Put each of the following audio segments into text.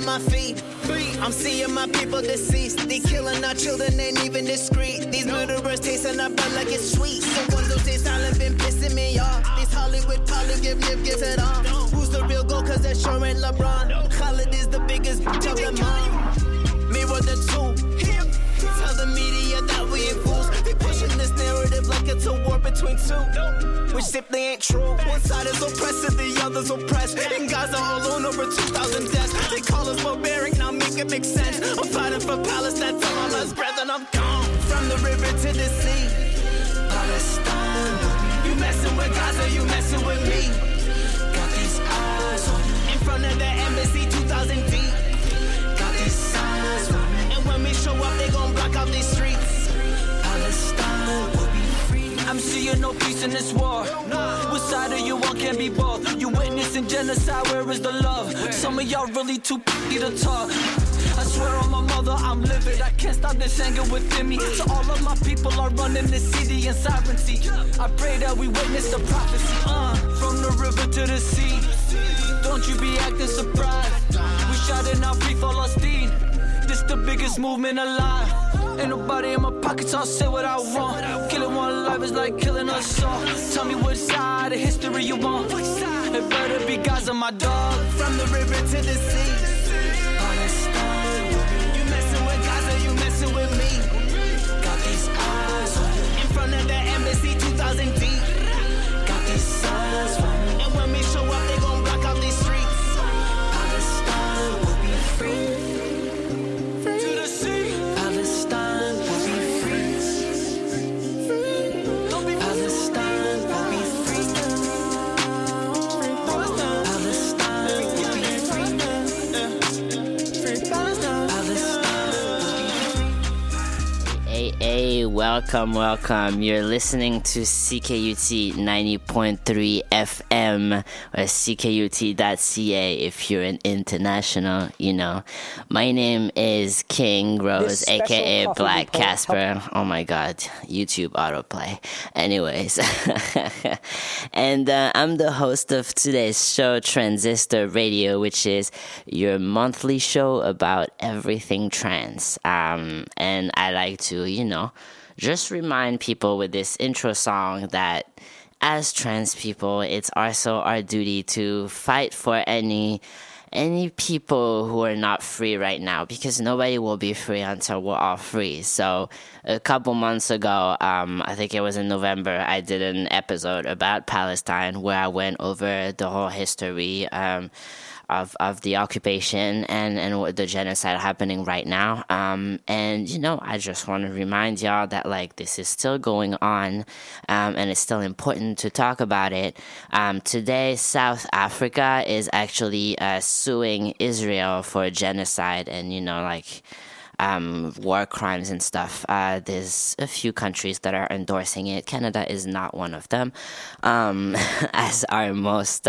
on my feet. I'm seeing my people deceased. They killing our children, ain't even discreet. These murderers tasting our blood like it's sweet. The ones who stay silent been pissing me off. These Hollywood talent give it on. Who's the real goal? Cause that sure ain't LeBron. Khaled is the biggest bitch of them all. Mirror the two. Tell the media that we ain't fools. They pushing this narrative like it's a war between two, which simply ain't true. One side is oppressed and the other's oppressed. In Gaza alone over 2,000 deaths. They call us barbaric, now make it make sense. I'm fighting for Palestine till my last breath and I'm gone. From the river to the sea, Palestine. You messing with Gaza, you messing with me. Got these eyes on you. In front of the embassy, 2,000 deep. Got these eyes on you. And when we show up, they gon' block out these streets. Palestine will be free. I'm seeing no peace in this war. Which side are you on? Can't be both. You witnessing genocide, where is the love? Some of y'all really too p***y to talk. I swear on my mother, I'm livid. I can't stop this anger within me. So all of my people are running the city in sovereignty. I pray that we witness the prophecy. From the river to the sea. Don't you be acting surprised. We shouting out free Palestine. This the biggest movement alive. Ain't nobody in my pockets, I'll say what I want. Killing one life is like killing us all. Tell me which side of history you want. It better be Gaza, my dog. From the river to the sea, Palestine. You messing with Gaza, you messing with me. Got these eyes on you. In front of the embassy, 2,000 deep. Got these eyes on you. And when we show up, they gon' block out these streets. Palestine will be free. Hey, welcome. You're listening to CKUT 90.3 FM or CKUT.ca if you're an international, you know. My name is King Rose, aka Black Casper. Oh my god, YouTube autoplay. Anyways, and I'm the host of today's show, Transistor Radio, which is your monthly show about everything trans. And I like to, you know, just remind people with this intro song that as trans people, it's also our duty to fight for any people who are not free right now, because nobody will be free until we're all free. So a couple months ago, I think it was in November, I did an episode about Palestine where I went over the whole history of the occupation and what the genocide happening right now. And, you know, I just want to remind y'all that, like, this is still going on, and it's still important to talk about it. Today, South Africa is actually suing Israel for genocide and, you know, like, war crimes and stuff. There's a few countries that are endorsing it. Canada is not one of them, as are most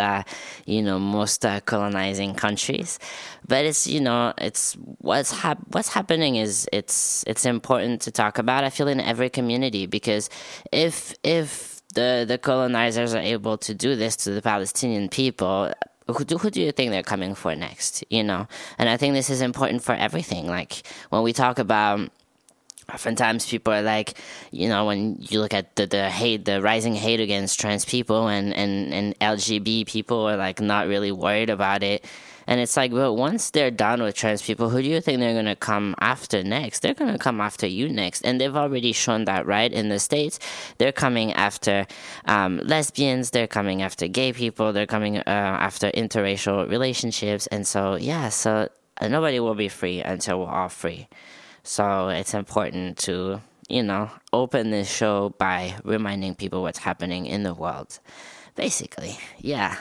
colonizing countries. But it's, you know, it's what's happening is it's important to talk about, I feel, in every community, because if the colonizers are able to do this to the Palestinian people, who do you think they're coming for next, you know? And I think this is important for everything. Like, when we talk about, oftentimes people are like, you know, when you look at the hate, the rising hate against trans people and LGBT people are, like, not really worried about it. And it's like, well, once they're done with trans people, who do you think they're going to come after next? They're going to come after you next. And they've already shown that, right? In the States, they're coming after lesbians. They're coming after gay people. They're coming after interracial relationships. And so, yeah, so nobody will be free until we're all free. So it's important to, you know, open this show by reminding people what's happening in the world, basically. Yeah.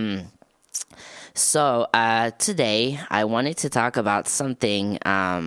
So today I wanted to talk about something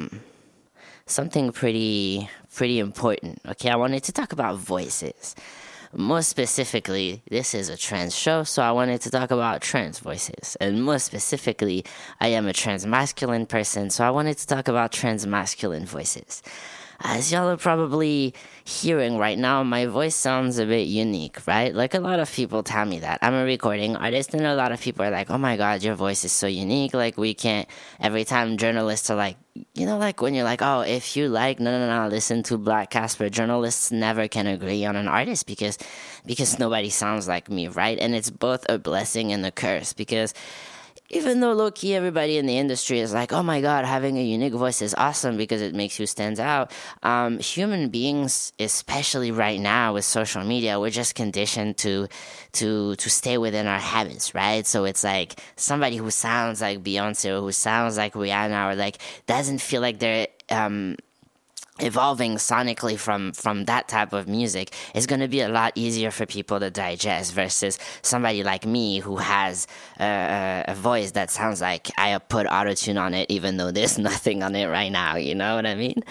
pretty important. Okay, I wanted to talk about voices. More specifically, this is a trans show, so I wanted to talk about trans voices. And more specifically, I am a transmasculine person, so I wanted to talk about transmasculine voices. as y'all are probably hearing right now, my voice sounds a bit unique, right? Like, a lot of people tell me that. I'm a recording artist, and a lot of people are like, oh my God, your voice is so unique. Like, we can't, every time journalists are like, like when you're like, oh, if you like, no, listen to Black Casper, journalists never can agree on an artist because nobody sounds like me, right? And it's both a blessing and a curse, because even though low-key everybody in the industry is like, oh my God, having a unique voice is awesome because it makes you stand out, human beings, especially right now with social media, we're just conditioned to stay within our habits, right? So it's like somebody who sounds like Beyonce or who sounds like Rihanna or like doesn't feel like they're evolving sonically from that type of music is going to be a lot easier for people to digest versus somebody like me who has a voice that sounds like I put autotune on it even though there's nothing on it right now, you know what I mean?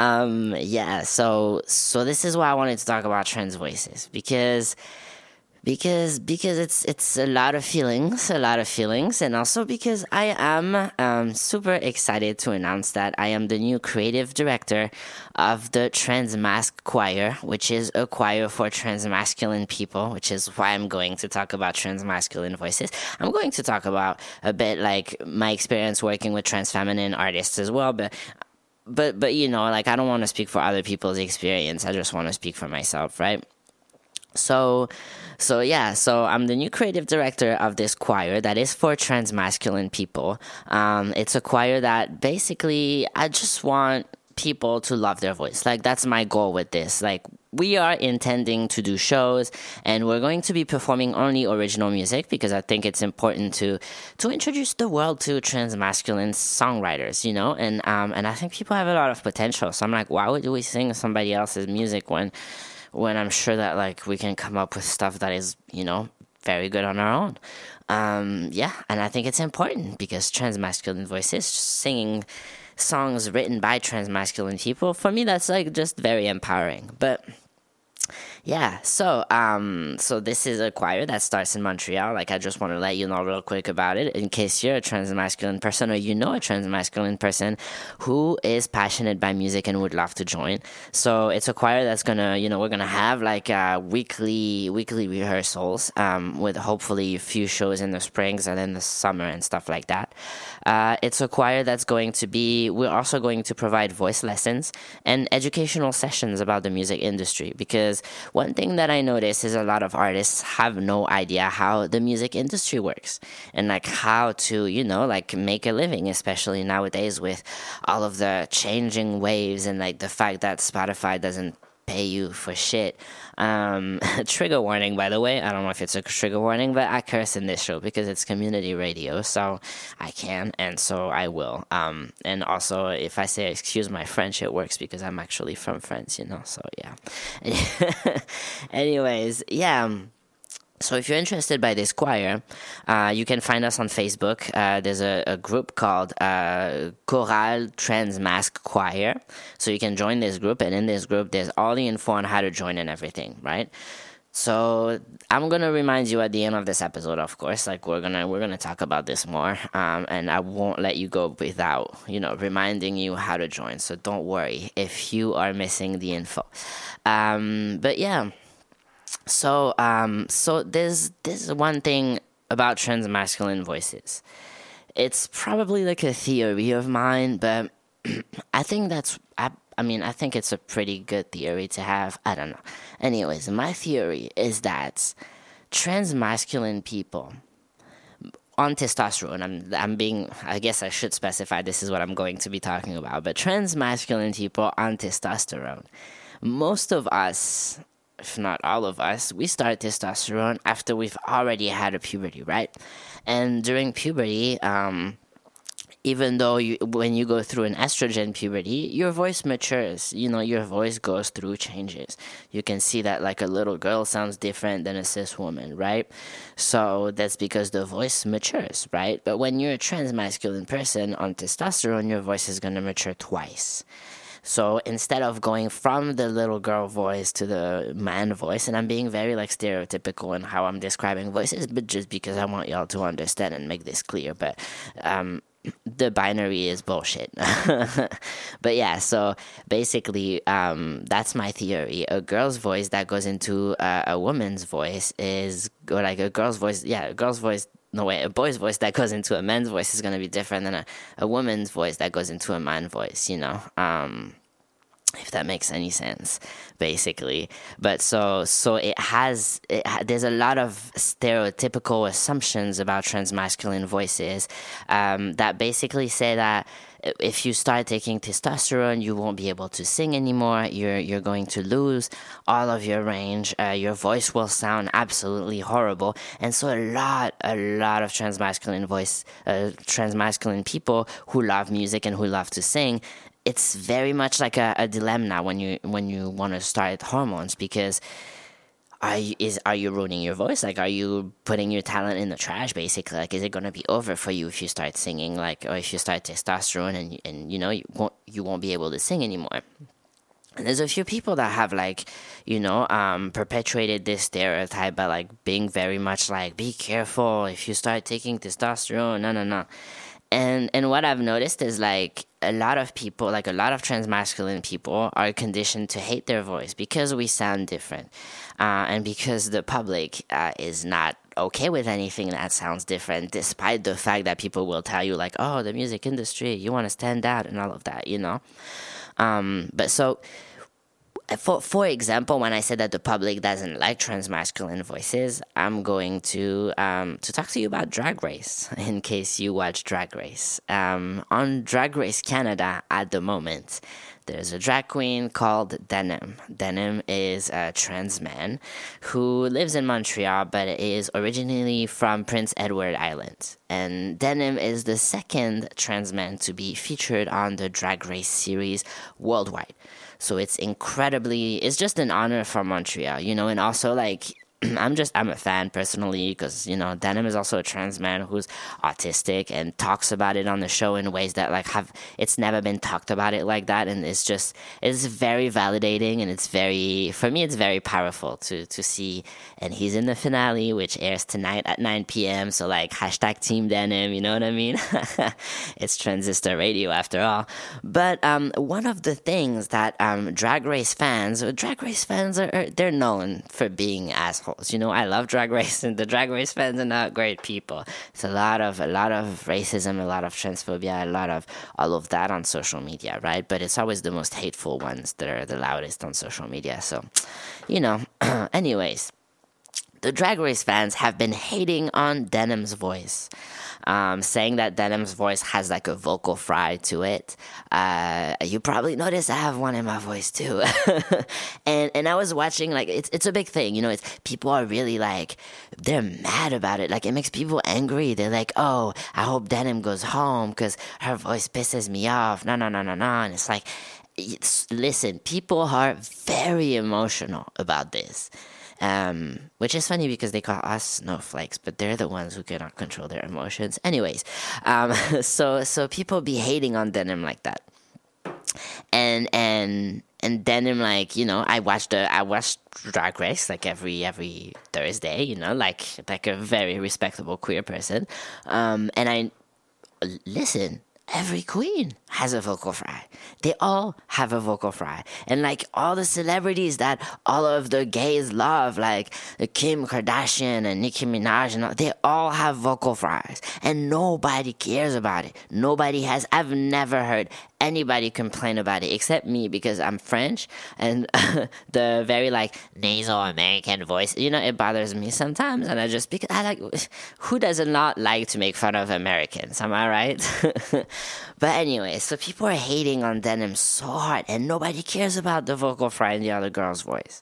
So this is why I wanted to talk about trans voices, because it's a lot of feelings, and also because I am super excited to announce that I am the new creative director of the Transmasc Choir, which is a choir for transmasculine people, which is why I'm going to talk about transmasculine voices. I'm going to talk about a bit like my experience working with transfeminine artists as well, but like, I don't want to speak for other people's experience. I just want to speak for myself, right? So I'm the new creative director of this choir that is for transmasculine people. It's a choir that basically I just want people to love their voice. Like, that's my goal with this. Like, we are intending to do shows, and we're going to be performing only original music because I think it's important to introduce the world to transmasculine songwriters, and I think people have a lot of potential. So I'm like, why would we sing somebody else's music when I'm sure that, like, we can come up with stuff that is, very good on our own. And I think it's important because transmasculine voices, singing songs written by transmasculine people, for me, that's, like, just very empowering. But so this is a choir that starts in Montreal. Like, I just want to let you know real quick about it in case you're a transmasculine person or a transmasculine person who is passionate by music and would love to join. So it's a choir that's gonna, we're gonna have like weekly rehearsals with hopefully a few shows in the springs and in the summer and stuff like that. It's a choir that's we're also going to provide voice lessons and educational sessions about the music industry, because one thing that I notice is a lot of artists have no idea how the music industry works and like how to, make a living, especially nowadays with all of the changing waves and like the fact that Spotify doesn't pay you for shit. Trigger warning, by the way. I don't know if it's a trigger warning, but I curse in this show because it's community radio, so I can, and so I will. And also, if I say excuse my French, it works because I'm actually from France, so yeah. Anyways, so if you're interested by this choir, you can find us on Facebook. There's a group called Choral Transmasc Choir. So you can join this group, and in this group, there's all the info on how to join and everything, right? So I'm gonna remind you at the end of this episode, of course, like we're gonna talk about this more, and I won't let you go without reminding you how to join. So don't worry if you are missing the info. But yeah. So there's one thing about transmasculine voices. It's probably like a theory of mine, but I think I think it's a pretty good theory to have. I don't know. Anyways, my theory is that transmasculine people on testosterone, I guess I should specify this is what I'm going to be talking about, but transmasculine people on testosterone, most of us, if not all of us, we start testosterone after we've already had a puberty, right? And during puberty, even though when you go through an estrogen puberty, your voice matures. Your voice goes through changes. You can see that like a little girl sounds different than a cis woman, right? So that's because the voice matures, right? But when you're a transmasculine person on testosterone, your voice is going to mature twice. So instead of going from the little girl voice to the man voice, and I'm being very like stereotypical in how I'm describing voices, but just because I want y'all to understand and make this clear. But the binary is bullshit. But yeah, so basically, that's my theory. A girl's voice that goes into a woman's voice or like a girl's voice, a boy's voice that goes into a man's voice is going to be different than a woman's voice that goes into a man's voice, if that makes any sense, basically. But so there's a lot of stereotypical assumptions about transmasculine voices that basically say that if you start taking testosterone, you won't be able to sing anymore. You're going to lose all of your range. Your voice will sound absolutely horrible. And so a lot of transmasculine people who love music and who love to sing, it's very much like a dilemma when you want to start hormones, because are you ruining your voice? Like, are you putting your talent in the trash, basically? Like, is it going to be over for you if you start singing, like, or if you start testosterone and you won't be able to sing anymore? And there's a few people that have, like, perpetuated this stereotype by, like, being very much like, be careful if you start taking testosterone, no. And what I've noticed is, like, a lot of people, like a lot of transmasculine people, are conditioned to hate their voice because we sound different. And because the public is not okay with anything that sounds different, despite the fact that people will tell you, like, oh, the music industry, you want to stand out and all of that, But so, for example, when I said that the public doesn't like transmasculine voices, I'm going to talk to you about Drag Race, in case you watch Drag Race. On Drag Race Canada at the moment, there's a drag queen called Denim. Denim is a trans man who lives in Montreal, but is originally from Prince Edward Island. And Denim is the second trans man to be featured on the Drag Race series worldwide. So it's just an honor for Montreal, and also, like, I'm a fan personally because, Denim is also a trans man who's autistic and talks about it on the show in ways that, like, it's never been talked about it like that. And it's very validating, and for me, it's very powerful to see. And he's in the finale, which airs tonight at 9 p.m. So, like, hashtag Team Denim, you know what I mean? It's transistor radio after all. But one of the things that Drag Race fans are they're known for being assholes. I love Drag Race, and the Drag Race fans are not great people. It's a lot of racism, a lot of transphobia, a lot of all of that on social media, right? But it's always the most hateful ones that are the loudest on social media. So, anyways, the Drag Race fans have been hating on Denim's voice, saying that Denim's voice has, like, a vocal fry to it. You probably noticed I have one in my voice too. and I was watching, like, it's a big thing, people are really, like, they're mad about it. Like, it makes people angry. They're like, oh, I hope Denim goes home because her voice pisses me off. No. And it's like, listen, people are very emotional about this. Which is funny because they call us snowflakes, but they're the ones who cannot control their emotions. Anyways, so people be hating on Denim like that, and Denim, like, I watched Drag Race, like, every Thursday, like a very respectable queer person, and I listen. Every queen has a vocal fry. They all have a vocal fry. And, like, all the celebrities that all of the gays love, like Kim Kardashian and Nicki Minaj, and they all have vocal fries. And nobody cares about it. I've never heard anybody complain about it except me, because I'm French, and the very, like, nasal American voice, it bothers me sometimes. And who does not like to make fun of Americans? Am I right? But anyway, so people are hating on Denim so hard, and nobody cares about the vocal fry in the other girl's voice.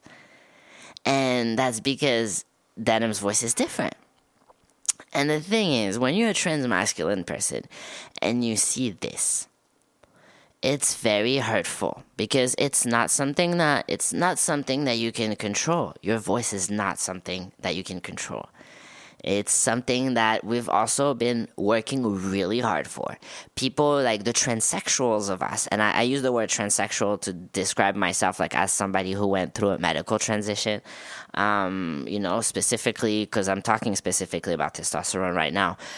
And that's because Denim's voice is different. And the thing is, when you're a transmasculine person and you see this, it's very hurtful, because it's not something that you can control. Your voice is not something that you can control. It's something that we've also been working really hard for. People, like the transsexuals of us, and I use the word transsexual to describe myself, like, as somebody who went through a medical transition, specifically, because I'm talking specifically about testosterone right now.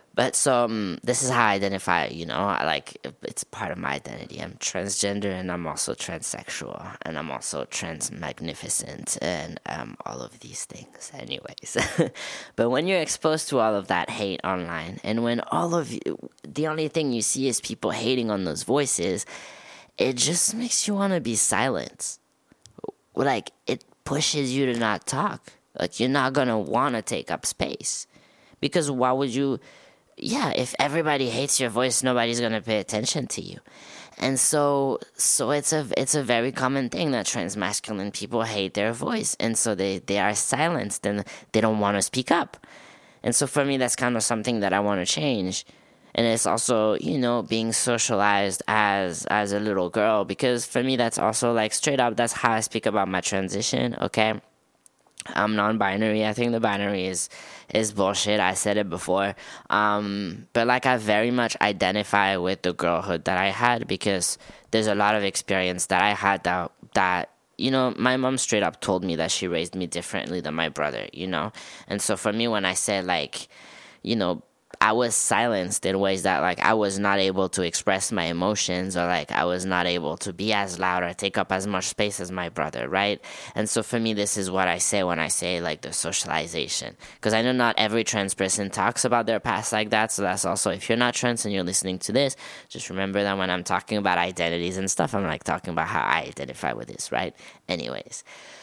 But so this is how I identify, it's part of my identity. I'm transgender and I'm also transsexual and I'm also transmagnificent and all of these things anyways. But when you're exposed to all of that hate online and when the only thing you see is people hating on those voices, it just makes you want to be silent. Like, it pushes you to not talk. Like, you're not going to want to take up space. Because why would you... Yeah, if everybody hates your voice, nobody's going to pay attention to you. And so it's a very common thing that transmasculine people hate their voice. And so they are silenced and they don't want to speak up. And so for me, that's kind of something that I want to change. And it's also, being socialized as a little girl. Because for me, that's also, like, straight up, that's how I speak about my transition, okay? I'm non-binary. I think the binary is bullshit. I said it before. But, like, I very much identify with the girlhood that I had because there's a lot of experience that I had that my mom straight up told me that she raised me differently than my brother, And so for me, when I said, like, I was silenced in ways that, like, I was not able to express my emotions or, like, I was not able to be as loud or take up as much space as my brother, right? And so for me, this is what I say when I say, like, the socialization. Because I know not every trans person talks about their past like that, so that's also, if you're not trans and you're listening to this, just remember that when I'm talking about identities and stuff, I'm, like, talking about how I identify with this, right? Anyways,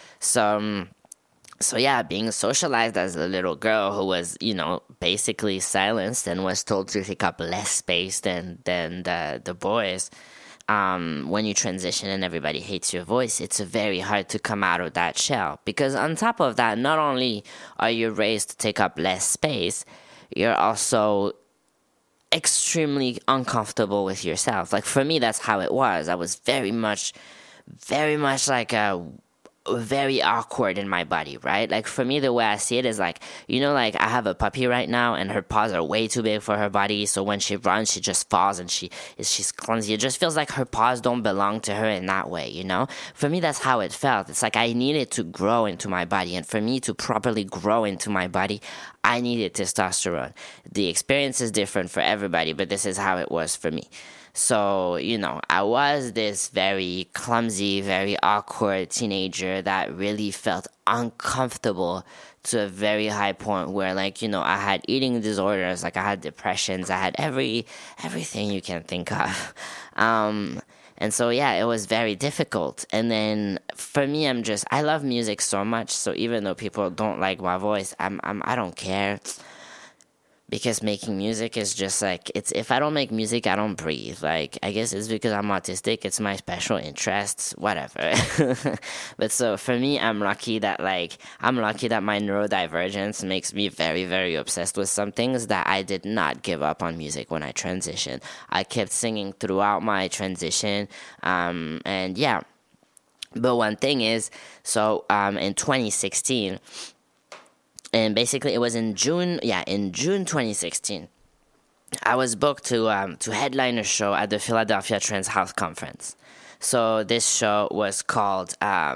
So yeah, being socialized as a little girl who was, basically silenced and was told to take up less space than the boys, when you transition and everybody hates your voice, it's very hard to come out of that shell. Because on top of that, not only are you raised to take up less space, you're also extremely uncomfortable with yourself. Like, for me, that's how it was. I was very much like very awkward in my body, right? Like, for me, the way I see it is like, like, I have a puppy right now and her paws are way too big for her body, so when she runs, she just falls and she's clumsy. It just feels like her paws don't belong to her in that way, For me, that's how it felt. It's like I needed to grow into my body, and for me to properly grow into my body, I needed testosterone. The experience is different for everybody, but this is how it was for me. So, I was this very clumsy, very awkward teenager that really felt uncomfortable to a very high point where, like, I had eating disorders, like I had depressions, I had everything you can think of. And so, yeah, it was very difficult. And then for me, I love music so much. So even though people don't like my voice, I don't care. Because making music is just like, if I don't make music, I don't breathe. Like, I guess it's because I'm autistic. It's my special interests, whatever. But so for me, I'm lucky that my neurodivergence makes me very, very obsessed with some things that I did not give up on music when I transitioned. I kept singing throughout my transition. And yeah. But one thing is, in 2016, and basically, it was in June 2016, I was booked to headline a show at the Philadelphia Trans Health Conference. So this show was called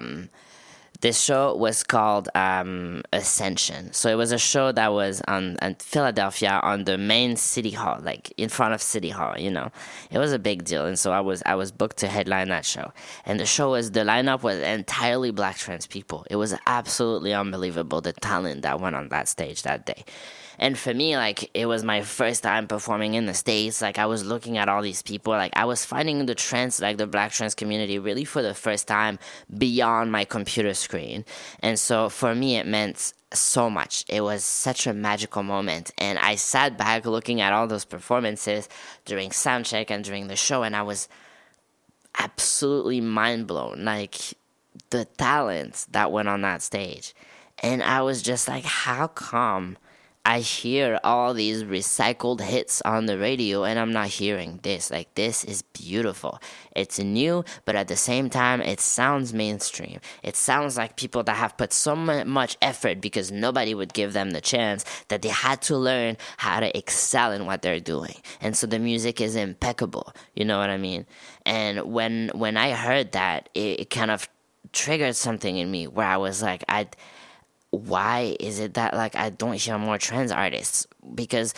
Ascension. So it was a show that was in Philadelphia on the main city hall, like in front of City Hall. It was a big deal, and so I was booked to headline that show. And the lineup was entirely Black trans people. It was absolutely unbelievable, the talent that went on that stage that day. And for me, like, it was my first time performing in the States. Like, I was looking at all these people. Like, I was finding the Black trans community really for the first time beyond my computer screen. And so for me, it meant so much. It was such a magical moment. And I sat back looking at all those performances during soundcheck and during the show, and I was absolutely mind blown. Like, the talent that went on that stage. And I was just like, how come I hear all these recycled hits on the radio and I'm not hearing this? Like, this is beautiful. It's new, but at the same time, it sounds mainstream. It sounds like people that have put so much effort because nobody would give them the chance, that they had to learn how to excel in what they're doing. And so the music is impeccable. You know what I mean? And when I heard that, it kind of triggered something in me where I was like, why is it that, like, I don't hear more trans artists? Because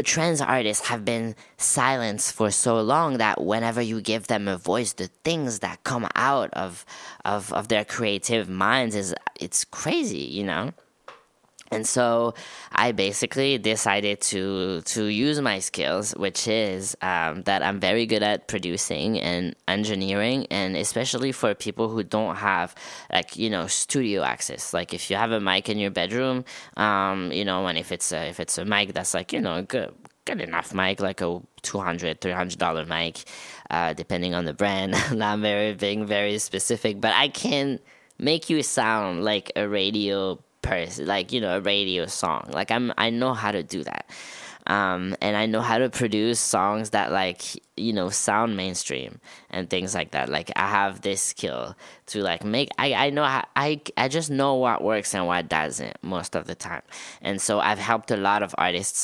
trans artists have been silenced for so long that whenever you give them a voice, the things that come out of their creative minds it's crazy, you know? And so I basically decided to use my skills, which is that I'm very good at producing and engineering, and especially for people who don't have, like, you know, studio access. Like if you have a mic in your bedroom, you know, and if it's a mic that's like, you know, a good enough mic, like a $200-$300 mic, depending on the brand. Not being very specific, but I can make you sound like a radio person, like, you know, a radio song. Like I know how to do that, and I know how to produce songs that, like, you know, sound mainstream and things like that. Like I have this skill to like make. I know how, I just know what works and what doesn't most of the time, and so I've helped a lot of artists.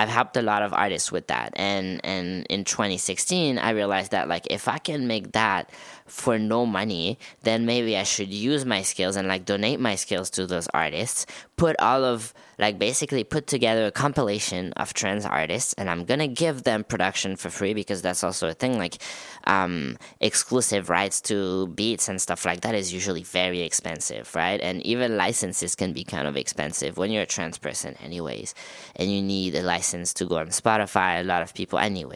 With that, and in 2016 I realized that, like, if I can make that for no money, then maybe I should use my skills and like donate my skills to those artists, basically put together a compilation of trans artists, and I'm gonna give them production for free, because that's also a thing. Like exclusive rights to beats and stuff like that is usually very expensive, right? And even licenses can be kind of expensive when you're a trans person anyways, and you need a license to go on Spotify. A lot of people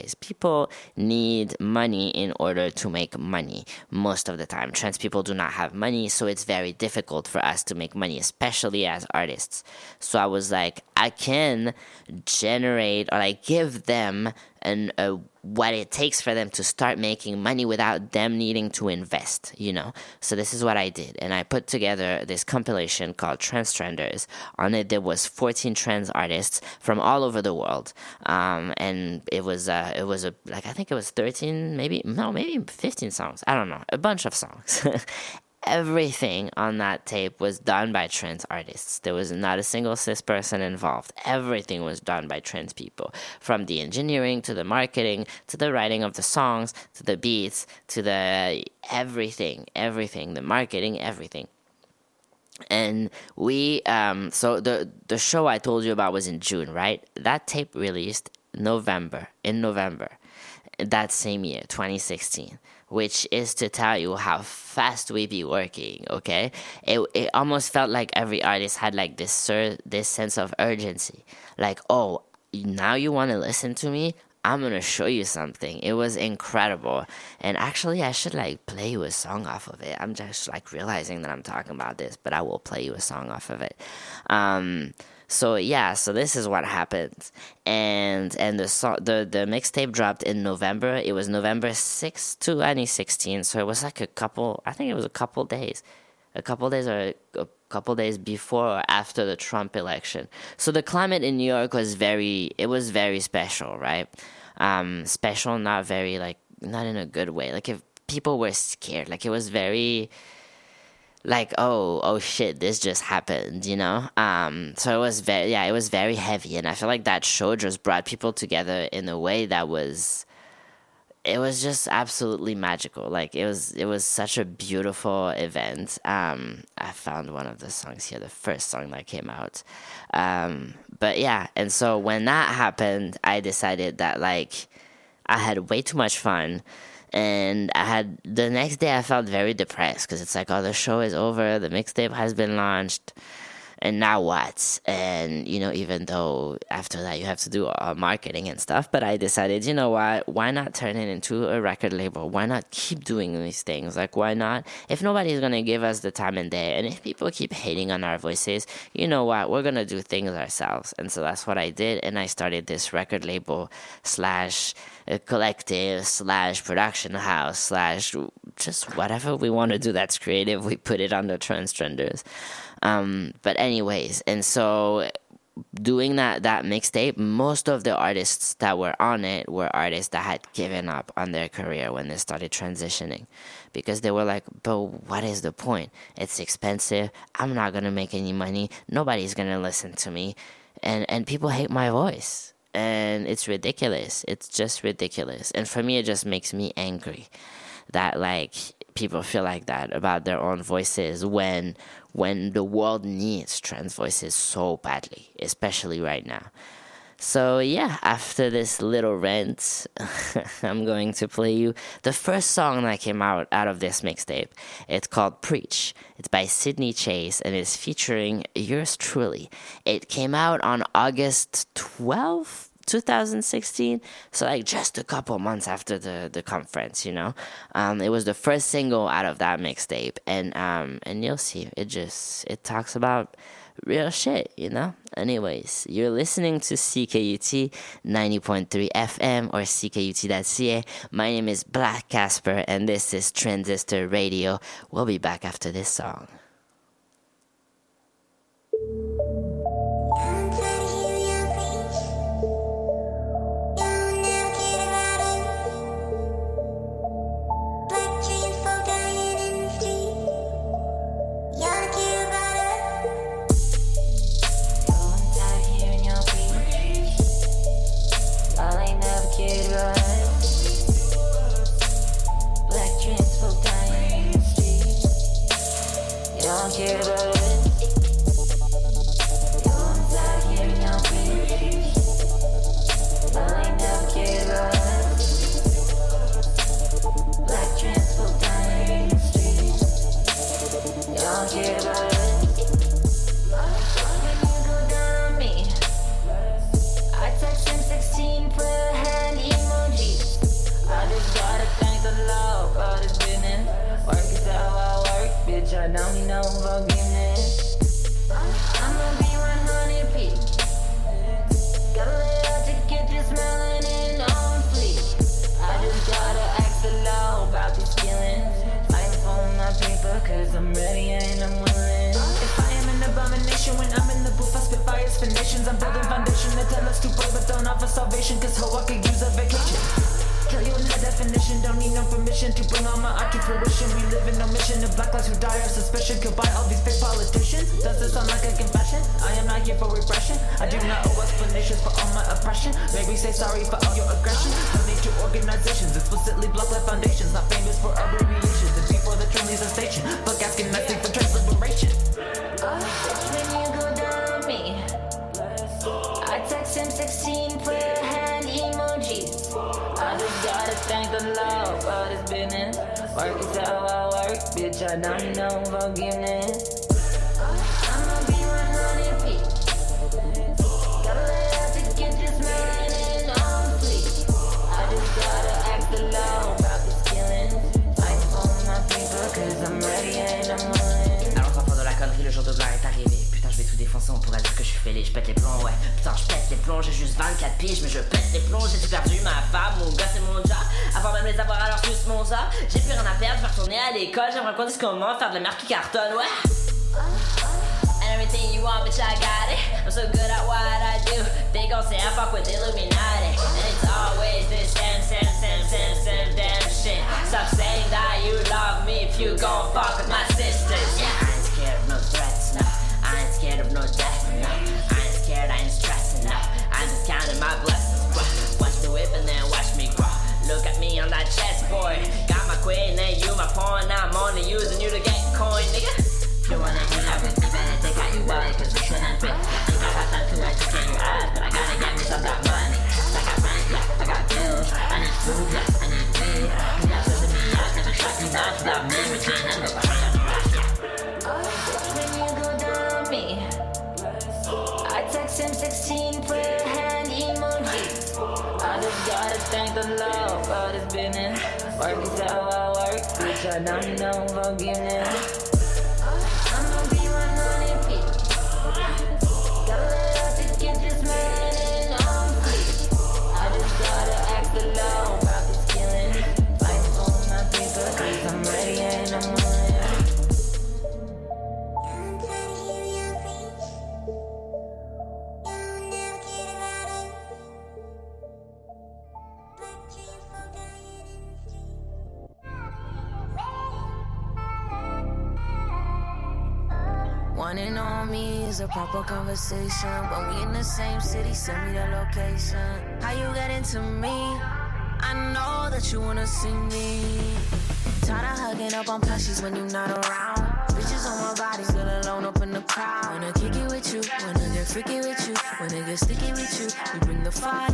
need money in order to make money. Most of the time trans people do not have money, so it's very difficult for us to make money, especially as artists. So I was like, I can generate, or like give them what it takes for them to start making money without them needing to invest, you know? So this is what I did. And I put together this compilation called Trans Trenders. On it, there was 14 trans artists from all over the world. And it was I think it was 13, maybe 15 songs. I don't know, a bunch of songs. Everything on that tape was done by trans artists. There was not a single cis person involved. Everything was done by trans people, from the engineering to the marketing to the writing of the songs to the beats to the everything, the marketing, everything. And we so the show I told you about was in June, right? That tape released in November that same year, 2016, which is to tell you how fast we be working, okay? It almost felt like every artist had like this sense of urgency. Like, oh, now you want to listen to me? I'm going to show you something. It was incredible. And actually, I should like play you a song off of it. I'm just like realizing that I'm talking about this, but I will play you a song off of it. So this is what happened, and the mixtape dropped in November. It was November 6th, 2016. So it was like a couple days before or after the Trump election. So the climate in New York was very special, right? Special, not very not in a good way. Like if people were scared, like it was very. Like, oh shit, this just happened, you know? So it was very heavy, and I feel like that show just brought people together in a way that was just absolutely magical. Like it was such a beautiful event. I found one of the songs here, the first song that came out. But yeah, and so when that happened, I decided that like I had way too much fun. And the next day I felt very depressed, because it's like, oh, the show is over, the mixtape has been launched, and now what? And, you know, even though after that you have to do marketing and stuff, but I decided, you know what, why not turn it into a record label? Why not keep doing these things? Like, why not? If nobody's going to give us the time and day, and if people keep hating on our voices, you know what, we're going to do things ourselves. And so that's what I did, and I started this record label / a collective / production house / just whatever we want to do that's creative, we put it under Trans Trenders. But anyways, and so doing that mixtape, most of the artists that were on it were artists that had given up on their career when they started transitioning, because they were like, but what is the point? It's expensive. I'm not going to make any money. Nobody's going to listen to me. And people hate my voice. And it's ridiculous. It's just ridiculous. And for me, it just makes me angry that like people feel like that about their own voices when the world needs trans voices so badly, especially right now. So yeah, after this little rant, I'm going to play you the first song that came out of this mixtape. It's called Preach. It's by Sydney Chase and it's featuring yours truly. It came out on August 12th, 2016, so like just a couple months after the conference, you know. It was the first single out of that mixtape, and you'll see, it talks about real shit, you know? Anyways, you're listening to CKUT 90.3 FM or CKUT.ca. My name is Black Casper, and this is Transistor Radio. We'll be back after this song. Don't care about it. You're inside hearing your beat. I ain't never cared about it. Black trans folk dying in the street. You don't care about it. When you go down on me, I text him 16, put a hand emoji. I just gotta thank the Lord for this business. Work is how I work, bitch, I don't need no forgiveness. I'ma be 100p. Gotta lay out to get this melanin on fleek. I just gotta ask the law about these feelings. Fighting for my paper, cause I'm ready and I'm willing. If I am an abomination when I'm in the booth, I spit fires for nations. I'm building foundation to tell us to pray, but don't offer salvation, cause ho, I could use a vacation. Kill you in the definition, don't need no permission to bring all my art to fruition. We live in no mission of black lives who die of suspicion. Killed by all these fake politicians. Does this sound like a confession? I am not here for repression. I do not owe explanations for all my oppression. Maybe say sorry for all your aggression. Donate to organizations, explicitly black life foundations. Not famous for abbreviations. And before the train leaves the station. Fuck asking nicely for trans liberation. When you go down on me, I text him 16, put a hand emoji. I just gotta thank the Lord for this business. Work is how I work, bitch, I don't need no forgiveness. I'ma be 100p. Gotta lay out to get this melanin on fleek. I just gotta ask the Lord about these feelings. Fighting for my people, cause I'm ready and I'm willing. Alors enfant de la connerie, le jour de gloire est arrivé. Putain, je vais tout défoncer, on pourrait dire que je suis fêlé, je pète les plombs, ouais. Putain, je pète les plombs, j'ai juste 24 piges, mais je pète les plombs, j'ai tout perdu, ma femme, mon gars, c'est mon job. Avant même les avoir, alors plus mon ça. J'ai plus rien à perdre, je vais retourner à l'école, j'aimerais qu'on dise comment faire de la merde qui cartonne, ouais. And everything you want, bitch, I got it. I'm so good at what I do. They gon' say I fuck with Illuminati. And it's always this same damn shit. Stop saying that you love me if you gon' fuck with my sisters. Yeah, I ain't scared of no threats, no. I ain't scared of no death, no. I ain't scared, I ain't stressing, no. I'm just counting my blessings, bro. Watch me whip and then watch me grow. Look at me on that chessboard. Got my queen and you my pawn. Now I'm only using you to get coin, nigga. You wanna hang out with me, better take out your wallet, cause we shouldn't fit. Think I got time to like to get your ass, but I gotta get me some that money. I got friends, yeah, I got bills. I need food, yeah, I need weed. You got to me, I never shut you down without me, routine, I never shut you down. When you go down on me, I text him 16, put a hand emoji. I just gotta thank the Lord for this business. Work is how I work, bitch, I don't need no forgiveness. I'ma be 100p. Gotta lay out to get this melanin on fleek. I just gotta ask the Lord about these feelings. Fighting for my people, cause I'm ready and I'm willing. Wanting on me is a proper conversation. When we in the same city, send me the location. How you get into me? I know that you wanna see me. Tired of hugging up on plushies when you're not around. Bitches on my body, still alone up in the crowd. Wanna kick it with you, wanna get freaky with you. When it gets sticky with you, we bring the fire.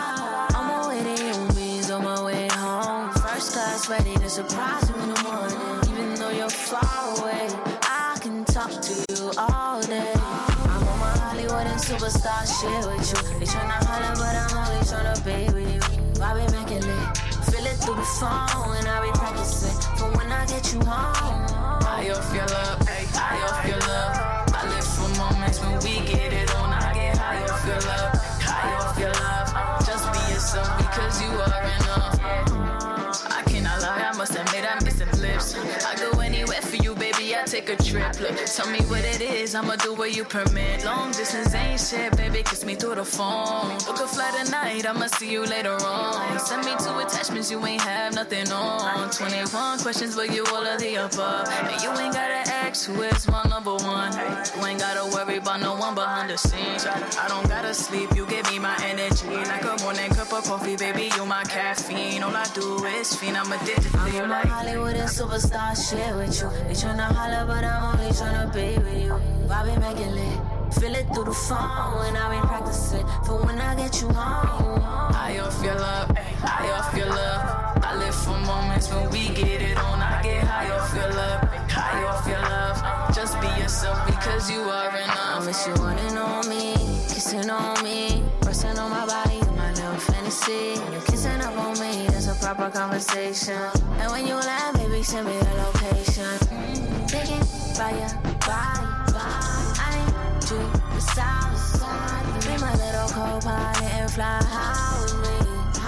On my way to you means on my way home. First class ready to surprise you in the morning. Even though you're far away, I can talk to you all day. I'm on my Hollywood and superstar shit with you. They tryna holler, but I'm only tryna be with you. I be making lit, feel it through the phone, and I be practicing for when I get you home. High off your love, ay, high off your love. I live for moments when we get it on. I get high off your love, high off your love. Just be yourself because you are enough. I cannot lie, I must admit I miss them lips. I go anywhere for you, baby, I take a trip. Look, tell me what it is, I'ma do what you permit. Long distance ain't shit, baby, kiss me through the phone. Book a flight tonight, I'ma see you later on. Send me 2 attachments, you ain't have nothing on. 21 questions, but you all of the above. And you ain't gotta ask who is my number one. You ain't gotta worry about no one behind the scenes. I don't gotta sleep, you give me my energy. Like a morning cup of coffee, baby, you my caffeine. All I do is fiend, I'm addicted to you. I'm like Hollywood and superstar shit with you. They tryna holler, but I'm only tryna be with you. I be making lit, feel it through the phone, and I be practicing for when I get you home. High off your love, ay, high off your love. I live for moments when we get it on. I get high off your love, high off your love. Just be yourself because you are enough. I miss you running on me, kissing on me, pressing on my body, my little fantasy. You kissing up on me, that's a proper conversation. And when you laugh, baby, send me a location. Thinking by your body, I need you beside me. Be my little co-pilot and fly high with me.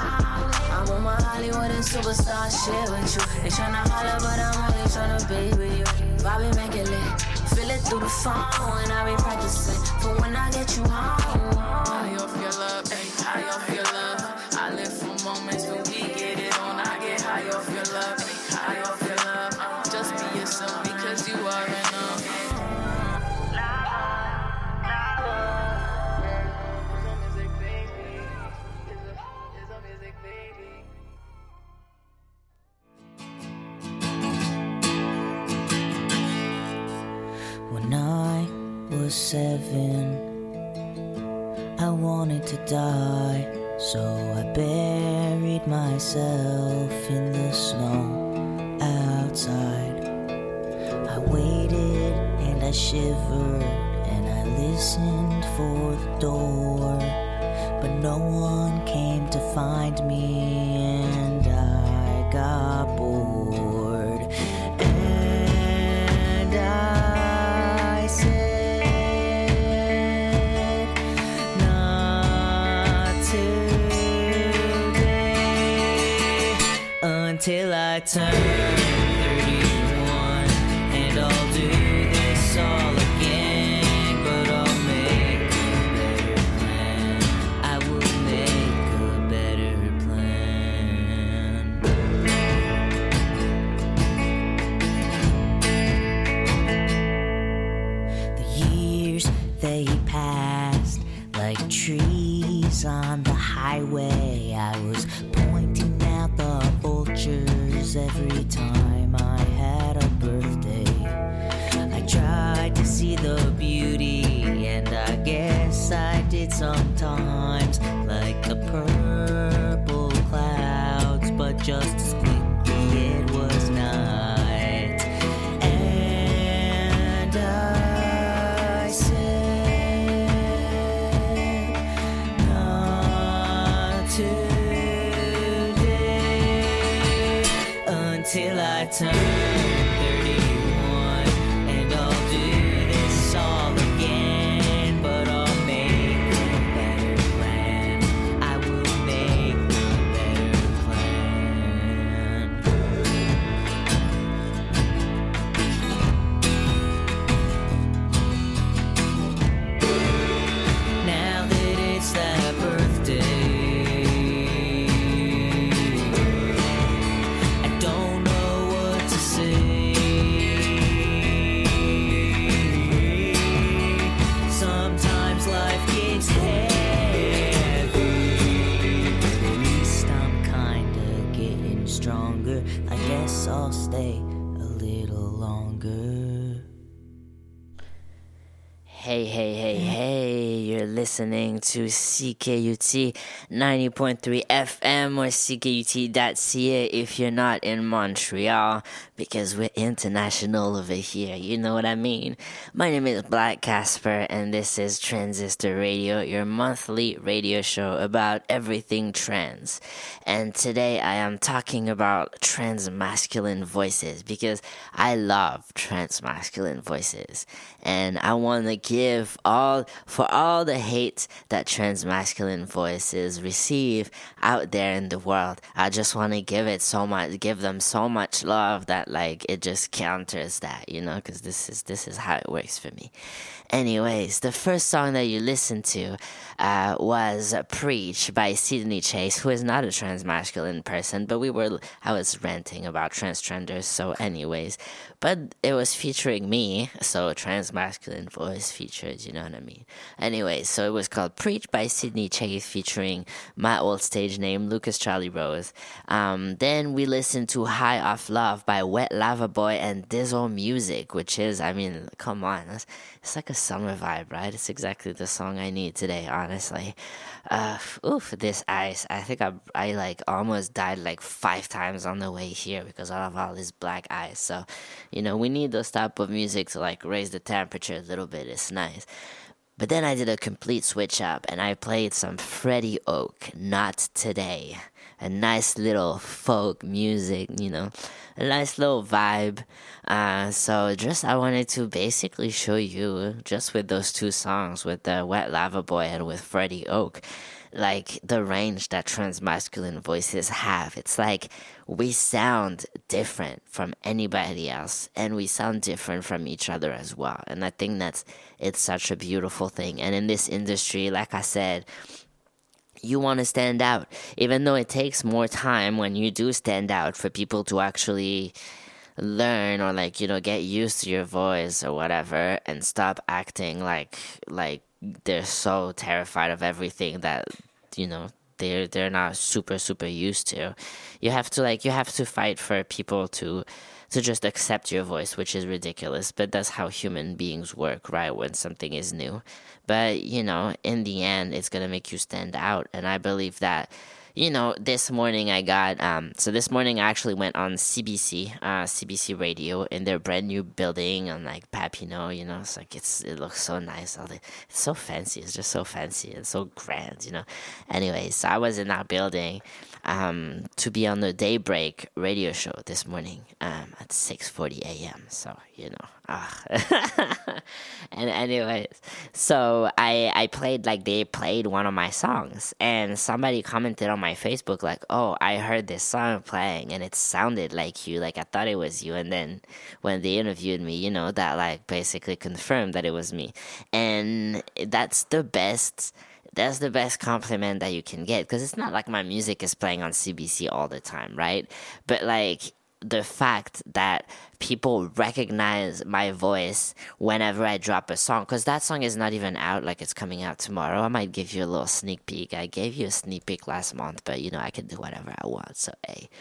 I'm on my Hollywood and superstar shit with you. They tryna holler, but I'm only tryna be with you. I be making lit, feel it through the phone, and I be practicing for when I get you home. High off your love, ay, high off your love. I live for moments when we get it on. I get high off your love, ay, high off your love. Just be yourself because you are enough. When I was 7, I wanted to die, so I buried myself in the snow outside. I waited and I shivered and I listened for the door, but no one came to find me and I got bored. And I said, not today, until I turned 31, and I'll do this all again, but I'll make a better plan. I will make a better plan. The years, they passed like trees on the highway. I was pointing out the vultures every time I had a birthday. I tried to see the beauty, and I guess I did sometimes, like the purple clouds, but just as quickly it was night. And I said, not today, until I turned 31, and I'll do this all again, but I'll make a better plan. I will make a better plan. Now that it's that birthday, I don't know what to say. Hey, you're listening to CKUT 90.3 FM or CKUT.ca if you're not in Montreal, because we're international over here, you know what I mean? My name is Black Casper, and this is Transistor Radio, your monthly radio show about everything trans. And today I am talking about trans-masculine voices, because I love trans-masculine voices, and I want to give all the hate that trans-masculine voices receive out there in the world. I just want to give them so much love that like it just counters that, you know, because this is how it works for me. Anyways, the first song that you listened to was Preach by Sydney Chase, who is not a trans-masculine person, but I was ranting about transgenders, so anyways. But it was featuring me, so trans-masculine voice featured, you know what I mean? Anyways, so it was called Preach by Sydney Chase, featuring my old stage name, Lucas Charlie Rose. Then we listened to High Off Love by Wet Lava Boy and Dizzle Music, which is, I mean, come on, it's like a summer vibe, right? It's exactly the song I need today, honestly. This ice. I think I like almost died like 5 times on the way here because of all this black ice. So, you know, we need those type of music to like raise the temperature a little bit. It's nice. But then I did a complete switch up and I played some Freddie Oak, Not Today. A nice little folk music, you know, a nice little vibe. So just I wanted to basically show you, just with those 2 songs, with the Wet Lava Boy and with Freddie Oak, like the range that trans-masculine voices have. It's like we sound different from anybody else, and we sound different from each other as well. And I think it's such a beautiful thing. And in this industry, like I said, you want to stand out, even though it takes more time when you do stand out for people to actually learn or like, you know, get used to your voice or whatever, and stop acting like they're so terrified of everything that, you know, they're not super used to. You have to fight for people to just accept your voice, which is ridiculous, but that's how human beings work, right? When something is new. But, you know, in the end, it's going to make you stand out. And I believe that, you know, this morning I got, this morning I actually went on CBC Radio in their brand new building on like Papineau, you know, it's like, it looks so nice. It's so fancy. It's just so fancy and so grand, you know. Anyway, so I was in that building to be on the Daybreak radio show this morning at 6:40 a.m. So, you know, and anyways, so they played one of my songs, and somebody commented on my Facebook like, oh, I heard this song playing and it sounded like you, like I thought it was you. And then when they interviewed me, you know, that like basically confirmed that it was me. And that's the best compliment that you can get, because it's not like my music is playing on CBC all the time, right? But like the fact that people recognize my voice whenever I drop a song, because that song is not even out, like it's coming out tomorrow. I might give you a little sneak peek. I gave you a sneak peek last month, but you know, I can do whatever I want, so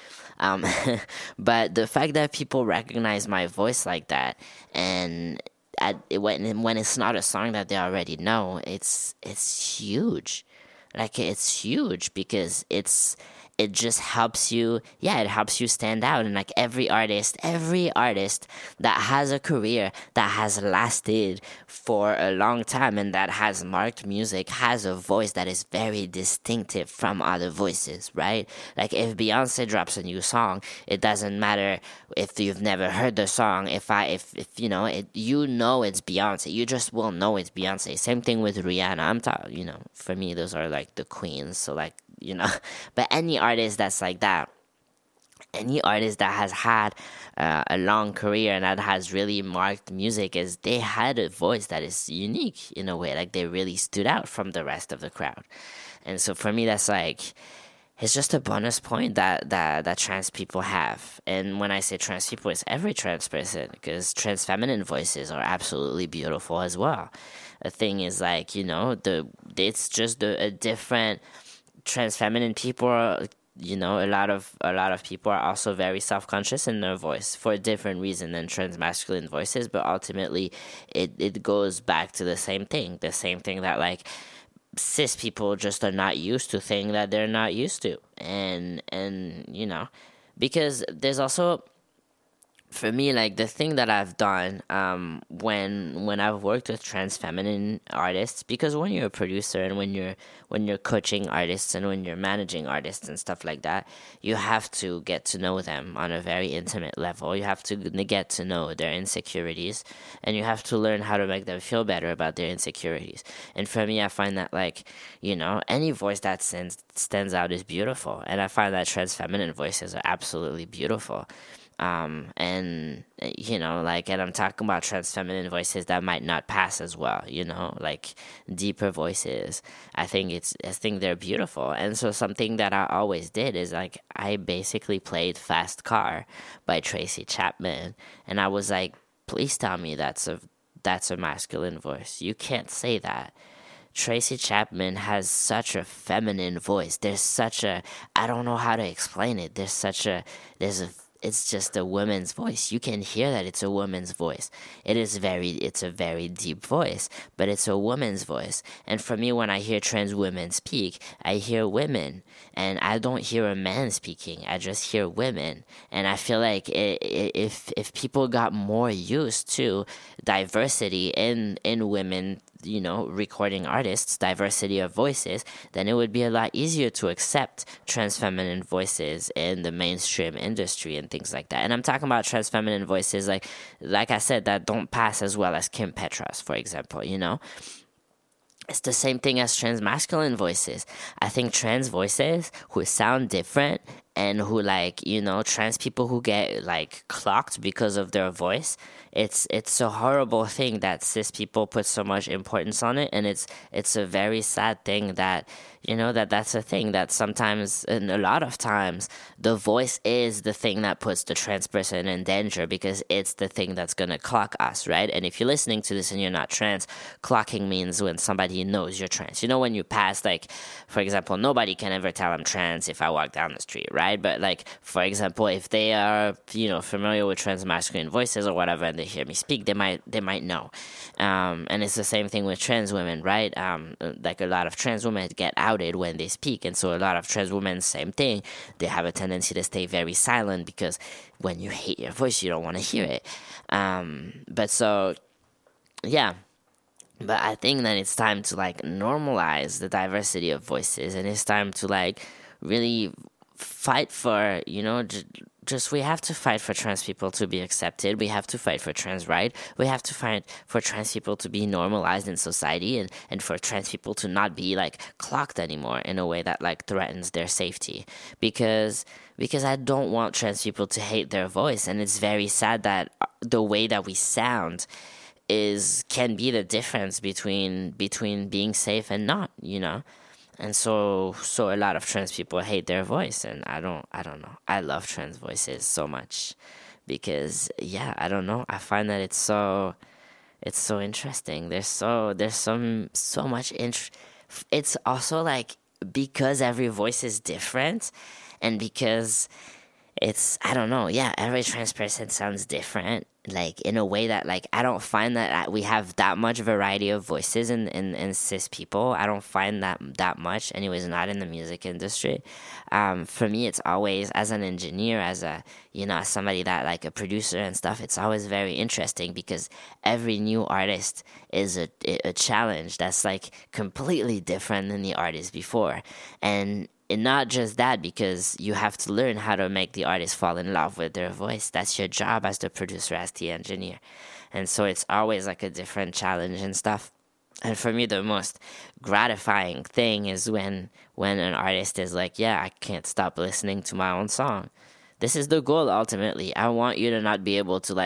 but the fact that people recognize my voice like that, and when it's not a song that they already know, it's huge. Like, it's huge because it just helps you, it helps you stand out. And like every artist that has a career that has lasted for a long time and that has marked music has a voice that is very distinctive from other voices, right? Like if Beyonce drops a new song, it doesn't matter if you've never heard the song. If you know it, you know it's Beyonce. You just will know it's Beyonce. Same thing with Rihanna. I'm talking, you know, for me those are like the queens. So like, you know, but any artist that's like that, any artist that has had a long career and that has really marked music, is they had a voice that is unique in a way, like they really stood out from the rest of the crowd. And so for me, that's like, it's just a bonus point that trans people have. And when I say trans people, it's every trans person, because trans feminine voices are absolutely beautiful as well. The thing is, like, you know, it's just a different. Trans feminine people a lot of people are also very self-conscious in their voice for a different reason than trans masculine voices, but ultimately it goes back to the same thing that like cis people just are not used to things that they're not used to, and because there's also, for me, like the thing that I've done when I've worked with trans feminine artists, because when you're a producer and when you're coaching artists and when you're managing artists and stuff like that, you have to get to know them on a very intimate level. You have to get to know their insecurities, and you have to learn how to make them feel better about their insecurities. And for me, I find that like, any voice that stands out is beautiful, and I find that trans feminine voices are absolutely beautiful. And I'm talking about trans feminine voices that might not pass as well, like deeper voices. I think they're beautiful. And so something that I always did is like, I basically played Fast Car by Tracy Chapman. And I was like, please tell me that's a masculine voice. You can't say that. Tracy Chapman has such a feminine voice. I don't know how to explain it. It's just a woman's voice. You can hear that it's a woman's voice. It's a very deep voice, but it's a woman's voice. And for me, when I hear trans women speak, I hear women, and I don't hear a man speaking. I just hear women. And I feel like if people got more used to diversity in women, recording artists, diversity of voices, then it would be a lot easier to accept trans feminine voices in the mainstream industry and things like that. And I'm talking about trans feminine voices, like I said, that don't pass as well as Kim Petras, for example, It's the same thing as trans masculine voices. I think trans voices who sound different and who trans people who get clocked because of their voice, it's a horrible thing that cis people put so much importance on it, and it's a very sad thing that that's a thing that sometimes, and a lot of times, the voice is the thing that puts the trans person in danger, because it's the thing that's gonna clock us, right? And if you're listening to this and you're not trans, clocking means when somebody knows you're trans. When you pass, for example, nobody can ever tell I'm trans if I walk down the street, right? But for example, if they are familiar with trans masculine voices or whatever, and they hear me speak, they might know. And it's the same thing with trans women, right? A lot of trans women get outed when they speak, and so a lot of trans women, same thing, they have a tendency to stay very silent, because when you hate your voice, you don't want to hear it. But I think that it's time to normalize the diversity of voices, and it's time to really fight for, we have to fight for trans people to be accepted. We have to fight for trans rights. We have to fight for trans people to be normalized in society, and for trans people to not be clocked anymore in a way that threatens their safety. Because I don't want trans people to hate their voice, and it's very sad that the way that we sound can be the difference between being safe and not, And so a lot of trans people hate their voice, and I don't know. I love trans voices so much, because I don't know. I find that it's so interesting. There's so much it's also because every voice is different, and because it's, I don't know, every trans person sounds different, in a way that, I don't find that we have that much variety of voices in cis people. I don't find that much, anyways, not in the music industry. For me, it's always, as an engineer, as as somebody that, a producer and stuff, it's always very interesting, because every new artist is a challenge that's, completely different than the artist before. And not just that, because you have to learn how to make the artist fall in love with their voice. That's your job as the producer, as the engineer. And so it's always a different challenge and stuff. And for me, the most gratifying thing is when an artist is I can't stop listening to my own song. This is the goal, ultimately. I want you to not be able to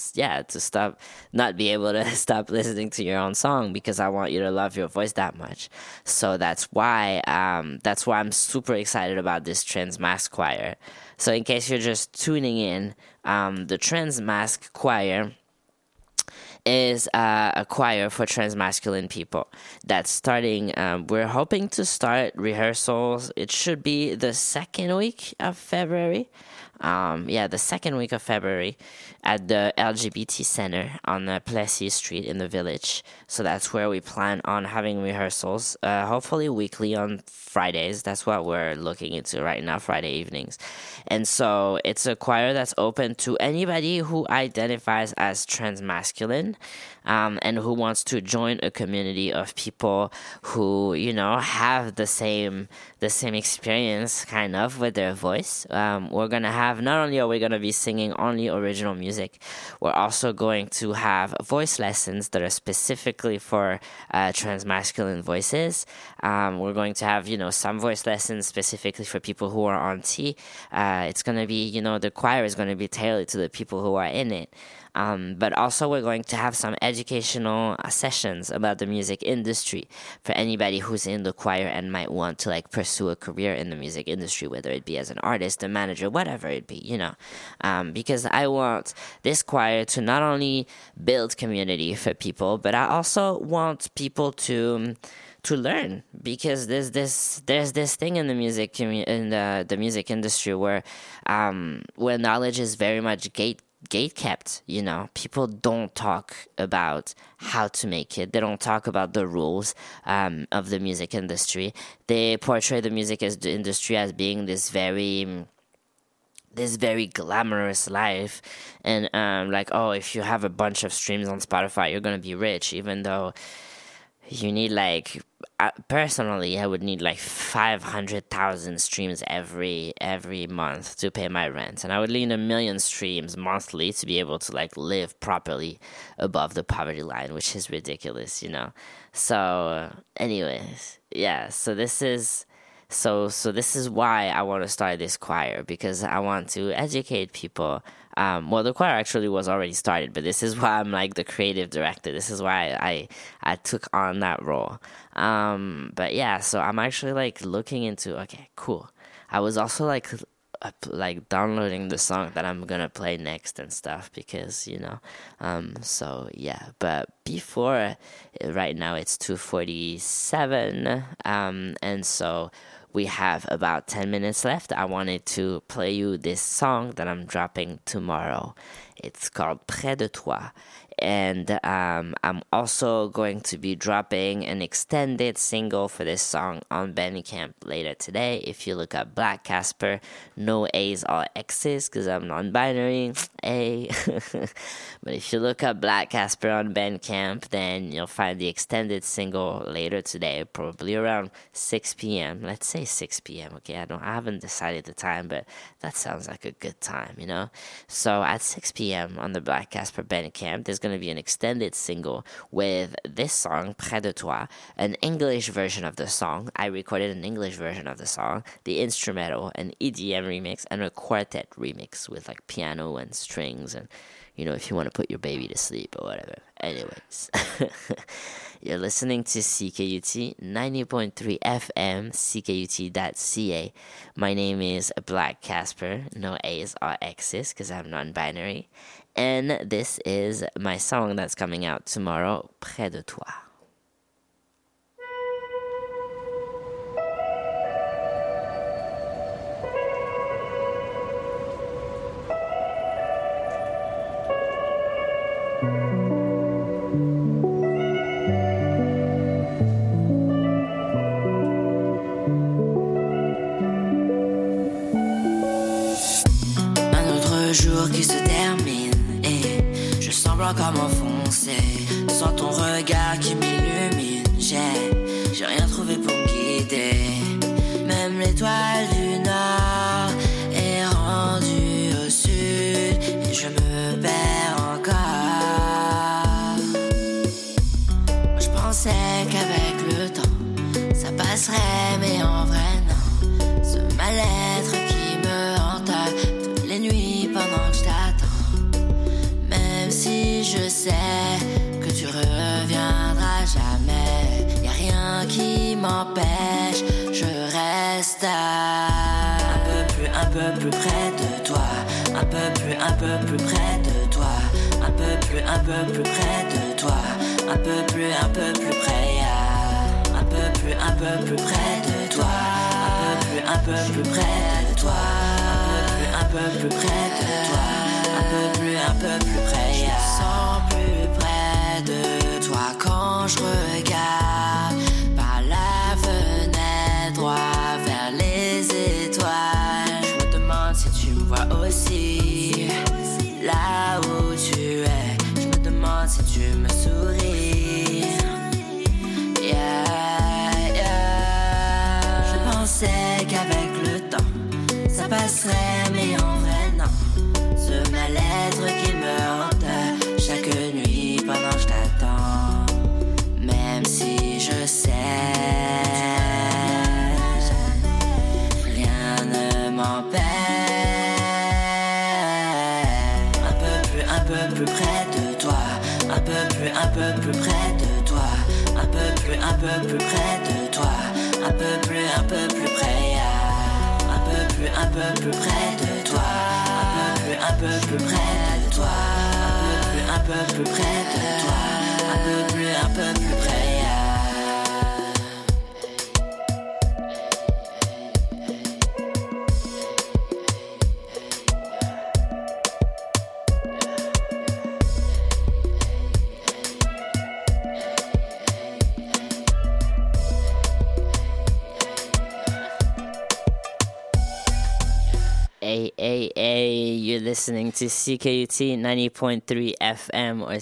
not be able to stop listening to your own song, because I want you to love your voice that much. So that's why I'm super excited about this Trans Mask Choir. So in case you're just tuning in, the Trans Mask Choir is a choir for transmasculine people that's starting. We're hoping to start rehearsals. It should be the second week of February. The second week of February at the LGBT Center on Plessis Street in the Village. So that's where we plan on having rehearsals, hopefully weekly on Fridays. That's what we're looking into right now, Friday evenings. And so it's a choir that's open to anybody who identifies as transmasculine, and who wants to join a community of people who, have the same experience kind of with their voice. We're going to have, not only are we going to be singing only original music, we're also going to have voice lessons that are specifically for transmasculine voices. We're going to have, some voice lessons specifically for people who are on T. It's going to be, the choir is going to be tailored to the people who are in it. But also we're going to have some educational sessions about the music industry for anybody who's in the choir and might want to pursue a career in the music industry, whether it be as an artist, a manager, whatever it be, because I want this choir to not only build community for people, but I also want people to learn, because there's this thing in the music the music industry where knowledge is very much gate kept. People don't talk about how to make it. They don't talk about the rules of the music industry. They portray the music industry as being this very glamorous life, and if you have a bunch of streams on Spotify, you're gonna be rich, even though you need personally, I would need 500,000 streams every month to pay my rent, and I would need 1 million streams monthly to be able to live properly above the poverty line, which is ridiculous, So, anyways, yeah. So this is why I want to start this choir, because I want to educate people. The choir actually was already started, but this is why I'm the creative director. This is why I took on that role. But yeah, so I'm actually looking into, okay, cool. I was also downloading the song that I'm gonna play next and stuff, because so yeah. But before, right now it's 2:47, and so we have about 10 minutes left. I wanted to play you this song that I'm dropping tomorrow. It's called Près de Toi. And I'm also going to be dropping an extended single for this song on Bandcamp later today. If you look up Black Casper, no A's or X's, because I'm non-binary. A. But if you look up Black Casper on Bandcamp, then you'll find the extended single later today, probably around 6 p.m. Let's say 6 p.m. Okay, I haven't decided the time, but that sounds like a good time, So at 6 p.m. on the Black Casper Bandcamp, there's going to be an extended single with this song, Près de Toi, an English version of the song. I recorded an English version of the song, the instrumental, an EDM remix, and a quartet remix with piano and strings, and if you want to put your baby to sleep or whatever. Anyways, you're listening to CKUT 90.3 FM, CKUT.ca. My name is Black Casper, no A's or X's, because I'm non-binary. And this is my song that's coming out tomorrow, Près de Toi. Un autre jour qui se termine et je semble encore m'enfoncer sans ton regard qui m'illumine. J'ai rien trouvé pour me guider. Même l'étoile du nord est rendue au sud et je me perds encore. Je pensais qu'avec le temps ça passerait, mais en vrai non. Ce mal-être qui me hante toutes les nuits pendant que je t'attends. Même si je sais que tu reviendras jamais, y'a rien qui m'empêche, je reste un peu plus près de toi, un peu plus près de toi, un peu plus près de toi, un peu plus près, yeah. Un peu plus près de toi, un peu plus près de toi, un peu plus près de toi, un peu plus près, yeah. Je me sens plus près de toi quand je regarde par la fenêtre droit vers les étoiles. Je me demande si tu me vois aussi là où tu es. Je me demande si tu me souris. Yeah, yeah. Je pensais qu'avec le temps ça passerait, mais en vrai non. Ce mal-être qui me hante chaque nuit pendant que je t'attends, même si je sais rien ne m'empêche. Un peu plus près de toi, un peu plus près de toi, un peu plus près de toi, un peu plus près, yeah. Un peu plus près de toi, un peu plus près de toi, un peu plus près de toi, un peu plus près, yeah. Hey, you're listening to CKUT 90.3 FM or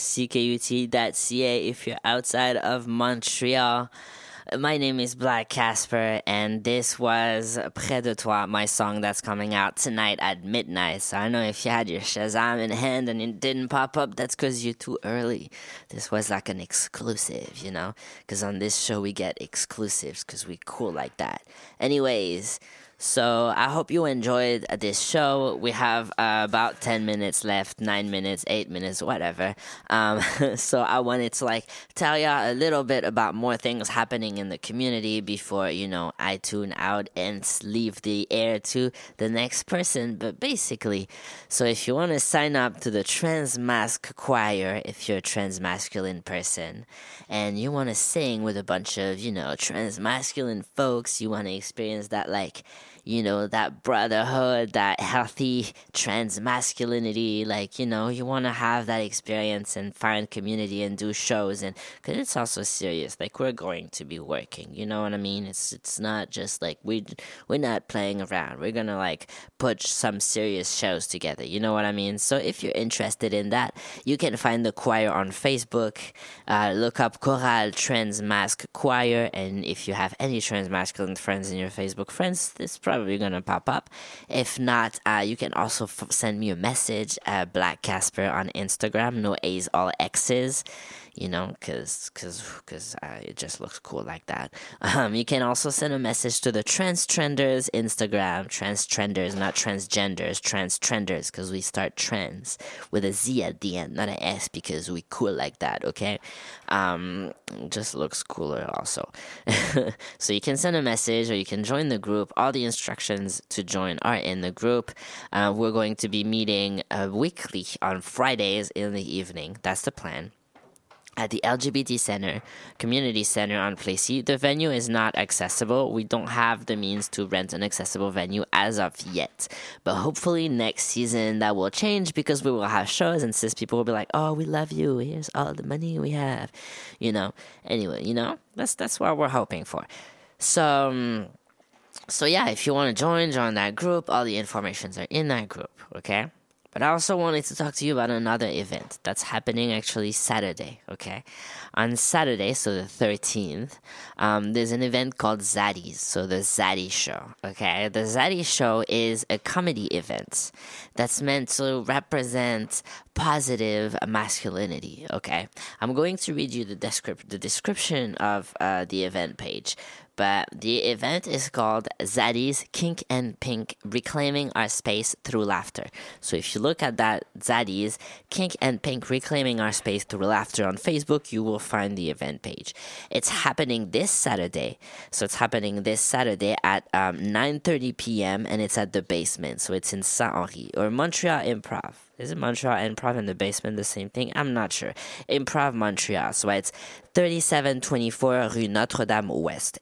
CKUT.ca if you're outside of Montreal. My name is Black Casper, and this was Près de Toi, my song that's coming out tonight at midnight. So I know if you had your Shazam in hand and it didn't pop up, that's because you're too early. This was like an exclusive, you know? Because on this show we get exclusives because we cool like that. Anyways, so I hope you enjoyed this show. We have about 10 minutes left, 9 minutes, 8 minutes, whatever. So I wanted to tell y'all a little bit about more things happening in the community before, I tune out and leave the air to the next person. But basically, so if you want to sign up to the Transmasc Choir, if you're a transmasculine person, and you want to sing with a bunch of, transmasculine folks, you want to experience that, that brotherhood, that healthy transmasculinity, you want to have that experience and find community and do shows, and because it's also serious, we're going to be working, you know what I mean? It's not just we're not playing around. We're gonna put some serious shows together, you know what I mean? So if you're interested in that, you can find the choir on Facebook, look up Chorale Transmasc Choir, and if you have any transmasculine friends in your Facebook friends, this probably gonna pop up. If not, you can also send me a message at Black Casper on Instagram, no A's, all X's, because it just looks cool like that. You can also send a message to the Trans Trenders Instagram, Trans Trenders, not transgenders, Trans Trenders, because we start trans with a Z at the end, not an S, because we cool like that, okay? Just looks cooler also. So you can send a message or you can join the group. All the instructions to join are in the group. We're going to be meeting weekly on Fridays in the evening. That's the plan. At the LGBT Center, Community Center on Plessis. The venue is not accessible. We don't have the means to rent an accessible venue as of yet. But hopefully next season that will change because we will have shows and cis people will be like, oh, we love you. Here's all the money we have. Anyway, that's what we're hoping for. So yeah, if you want to join that group. All the informations are in that group, okay? But I also wanted to talk to you about another event that's happening actually Saturday, okay? On Saturday, so the 13th, there's an event called Zaddies, so the Zaddy Show, okay? The Zaddy Show is a comedy event that's meant to represent positive masculinity, okay? I'm going to read you the description of the event page. But the event is called Zaddies Kink and Pink, Reclaiming Our Space Through Laughter. So if you look at that, Zaddies Kink and Pink, Reclaiming Our Space Through Laughter on Facebook, you will find the event page. It's happening this Saturday. So it's happening this Saturday at 9:30 p.m. and it's at the Basement. So it's in Saint-Henri or Montreal Improv. Is it Montreal Improv in the basement the same thing? I'm not sure. Improv Montreal. So it's 3724 Rue Notre-Dame-Ouest,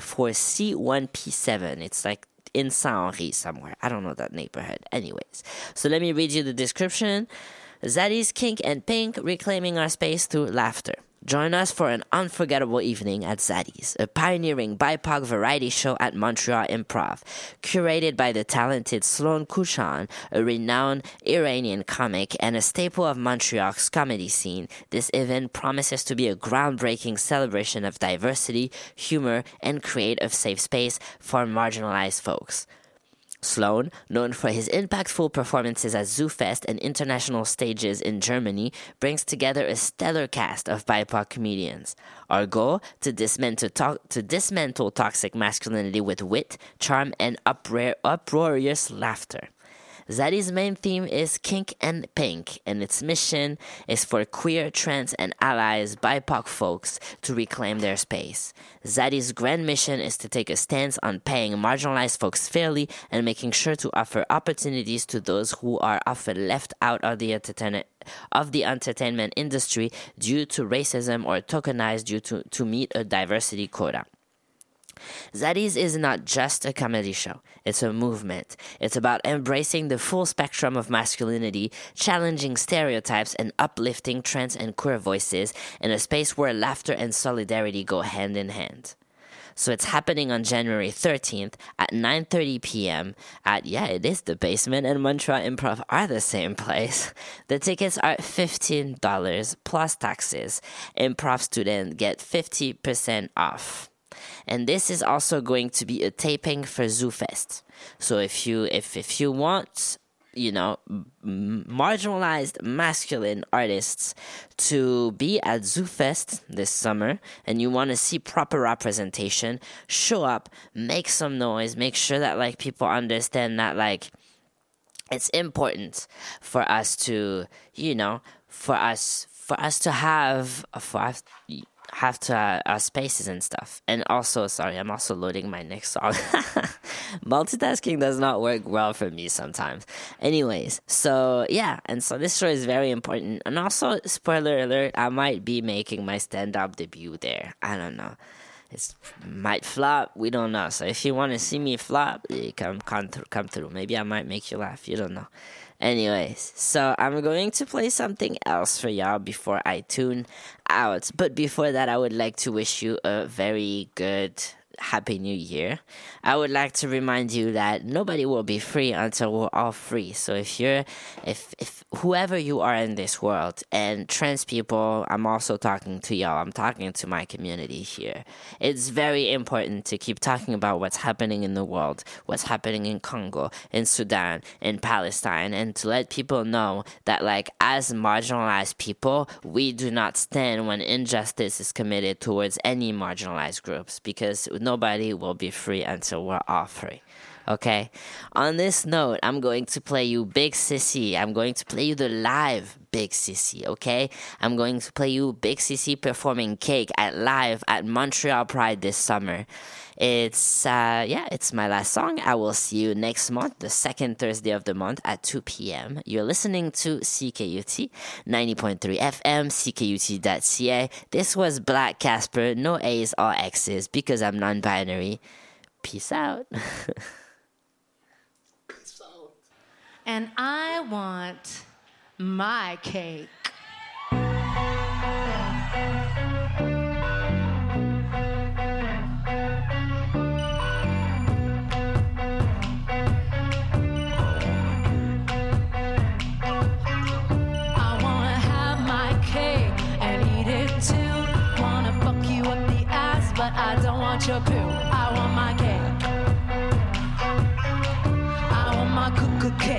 H4C1P7. It's like in Saint-Henri somewhere. I don't know that neighborhood. Anyways, so let me read you the description. Zaddy's Kink and Pink, reclaiming our space through laughter. Join us for an unforgettable evening at Zaddy's, a pioneering BIPOC variety show at Montreal Improv. Curated by the talented Sloan Kushan, a renowned Iranian comic and a staple of Montreal's comedy scene, this event promises to be a groundbreaking celebration of diversity, humor, and creative safe space for marginalized folks. Sloan, known for his impactful performances at ZooFest and international stages in Germany, brings together a stellar cast of BIPOC comedians. Our goal, to dismantle toxic masculinity with wit, charm, and uproarious laughter. Zaddy's main theme is Kink and Pink, and its mission is for queer, trans, and allies BIPOC folks to reclaim their space. Zaddy's grand mission is to take a stance on paying marginalized folks fairly and making sure to offer opportunities to those who are often left out of the entertainment industry due to racism or tokenized due to meet a diversity quota. Zaddy's is not just a comedy show. It's a movement. It's about embracing the full spectrum of masculinity, challenging stereotypes, and uplifting trans and queer voices in a space where laughter and solidarity go hand in hand. So it's happening on January 13th at 9:30 p.m. at, it is the basement and Montreal Improv are the same place. The tickets are $15 plus taxes. Improv students get 50% off. And this is also going to be a taping for ZooFest. So if you want, marginalized masculine artists to be at ZooFest this summer and you want to see proper representation, show up, make some noise, make sure that people understand that it's important for us to, for us to have spaces and stuff. And also, sorry, I'm also loading my next song. Multitasking does not work well for me sometimes. Anyways, so this show is very important. And also, spoiler alert, I might be making my stand-up debut there. I don't know. It might flop. We don't know. So if you want to see me flop, come through. Maybe I might make you laugh. You don't know. Anyways, so I'm going to play something else for y'all before I tune out. But before that, I would like to wish you a very good Happy New Year. I would like to remind you that nobody will be free until we're all free. So if whoever you are in this world, and trans people, I'm also talking to y'all. I'm talking to my community here. It's very important to keep talking about what's happening in the world, what's happening in Congo, in Sudan, in Palestine, and to let people know that as marginalized people, we do not stand when injustice is committed towards any marginalized groups, because nobody will be free until we're all free. Okay? On this note, I'm going to play you Big Sissy. I'm going to play you the live Big Sissy, okay? I'm going to play you Big Sissy performing Cake live at Montreal Pride this summer. It's my last song. I will see you next month, the second Thursday of the month at 2 p.m. You're listening to CKUT 90.3 FM, CKUT.ca. This was Black Casper, no A's or X's because I'm non-binary. Peace out. And I want my cake. But I don't want your poo. I want my cake. I want my cuckoo cake.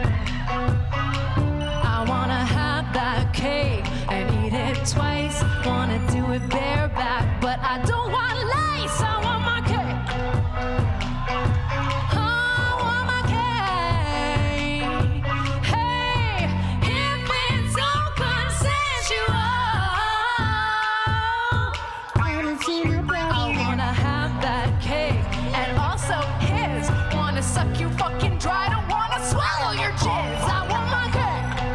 I wanna have that cake and eat it twice. Wanna do it bareback, but I don't want lace. I want my cake. I want my cake. Hey, if it's all consensual, suck you fucking dry, don't wanna swallow your jizz. I want my cake.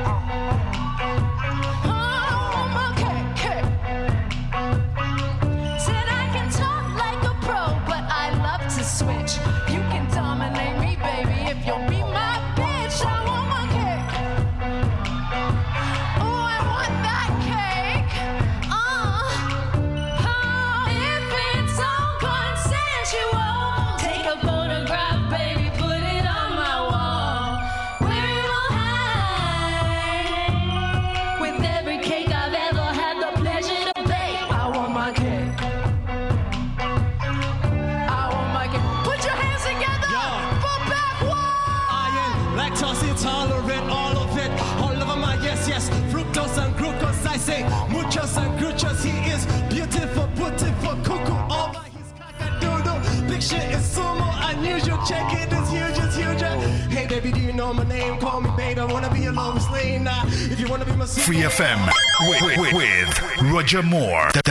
shit is sumo unusual. Check it, it's huge, it's huge. Hey baby, do you know my name? Call me babe, I wanna be your lowest lane. Nah, if you wanna be my Free FM with Roger Moore. The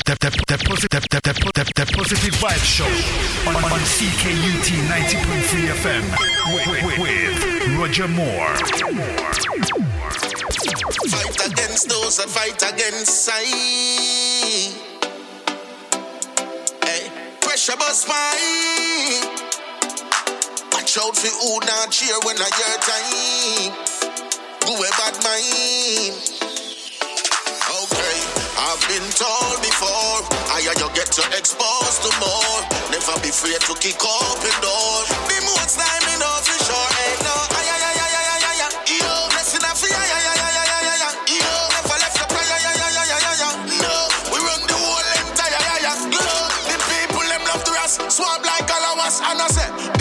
Positive Vibe Show on CKUT 90.3 FM with Roger Moore. Fight against those that fight against I. Hey, pressure bust mine. Watch out for who not cheer when I hear time. Do a bad mind. Okay, I've been told before. Higher you get to expose to more. Never be afraid to kick open doors. Be more time in off for sure. Hey, no, yo, blessing up for yo, never left the prayer, no, we run the whole entire, the people them love to us, swab like all of us, and I say,